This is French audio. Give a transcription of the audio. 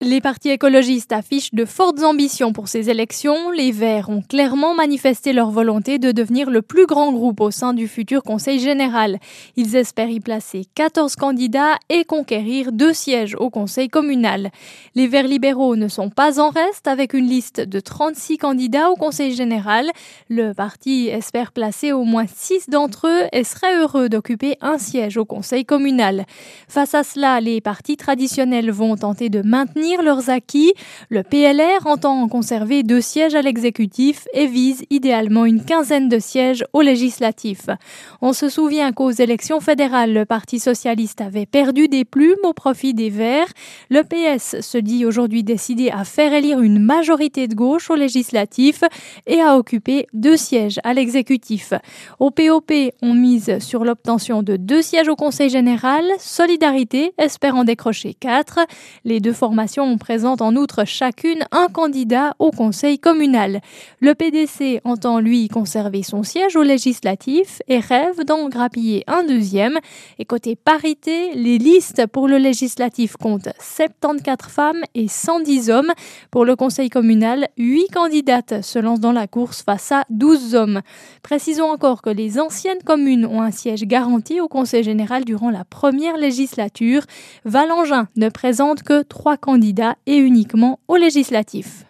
Les partis écologistes affichent de fortes ambitions pour ces élections. Les Verts ont clairement manifesté leur volonté de devenir le plus grand groupe au sein du futur Conseil général. Ils espèrent y placer 14 candidats et conquérir 2 sièges au Conseil communal. Les Verts libéraux ne sont pas en reste avec une liste de 36 candidats au Conseil général. Le parti espère placer au moins 6 d'entre eux et serait heureux d'occuper un siège au Conseil communal. Face à cela, les partis traditionnels vont tenter de maintenir leurs acquis. Le PLR entend conserver 2 sièges à l'exécutif et vise idéalement une quinzaine de sièges aux législatifs. On se souvient qu'aux élections fédérales, le Parti socialiste avait perdu des plumes au profit des Verts. Le PS se dit aujourd'hui décidé à faire élire une majorité de gauche aux législatifs et à occuper 2 sièges à l'exécutif. Au POP, on mise sur l'obtention de 2 sièges au Conseil général. Solidarité espère en décrocher 4. Les deux formations présente en outre chacune un candidat au conseil communal. Le PDC entend lui conserver son siège au législatif et rêve d'en grappiller un deuxième. Et côté parité, les listes pour le législatif comptent 74 femmes et 110 hommes. Pour le conseil communal, 8 candidates se lancent dans la course face à 12 hommes. Précisons encore que les anciennes communes ont un siège garanti au conseil général durant la première législature. Valangin ne présente que 3 candidats et uniquement aux législatifs.